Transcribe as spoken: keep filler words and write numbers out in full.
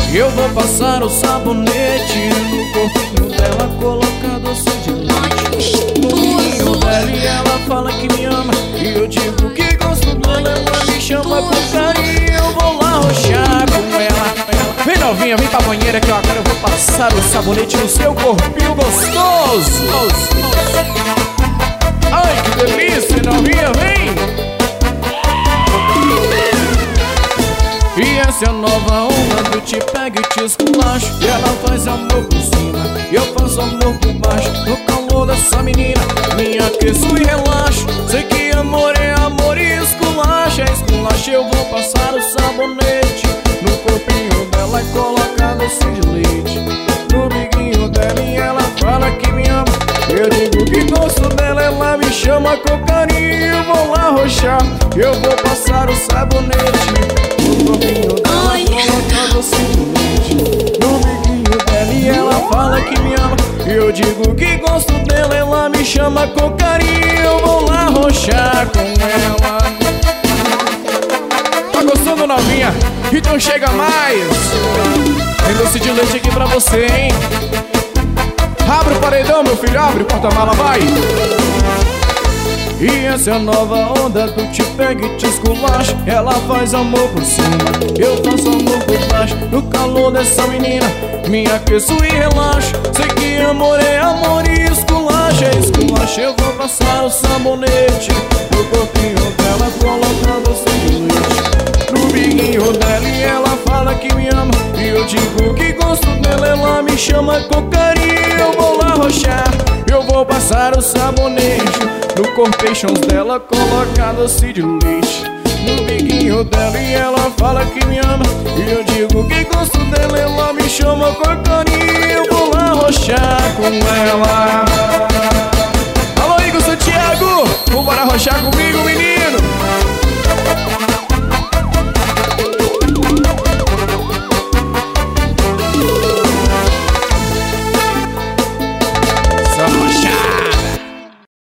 Eu vou passar o sabonete no corpinho dela, colocar doce de leite no biquinho dela, e ela fala que me ama, e eu digo que gosto dela. Ela me chama com carinho, eu vou lá roxar com ela. Vem novinha, vem pra banheira que eu agora eu vou passar o sabonete no seu corpinho gostoso. Ai, que delícia, novinha, vem! E essa é a nova onda do te pego e te esculacho, e ela faz amor por cima e eu faço amor por baixo. No calor dessa menina me aqueço e relaxo. Sei que amor é amor e esculacha é esculacha. Eu vou passar o sabonete no corpinho dela, colocar doce de leite no biguinho dela, e ela fala que me ama. Eu digo que gosto dela, ela me chama com carinho. Eu vou lá roxar, eu vou passar o sabonete no corpinho dela, colocar doce de leite no biguinho dela, e ela fala que me ama. Eu digo que gosto dela, ela me chama com carinho. Eu vou lá roxar com ela. Tá gostando, novinha? Então chega mais. Tem doce de leite aqui pra você, hein? Abre o paredão, meu filho, abre o porta-mala, vai! E essa é a nova onda do te pega e te esculacha. Ela faz amor por cima, eu faço amor por baixo. No calor dessa menina me aqueço e relaxo. Sei que amor é amor e esculacha é esculacha. Eu vou passar o sabonete no corpinho dela, colocar doce de leite no biguinho dela, e ela fala que me ama. E eu digo que gosto dela, ela me chama com carinho. Eu vou lá roxar, eu vou passar o sabonete no corpeixões dela, colocar doce de leite no biguinho dela, e ela fala que me ama. E eu digo que gosto dela, ela me chama com carinho. Eu vou lá roxar com ela.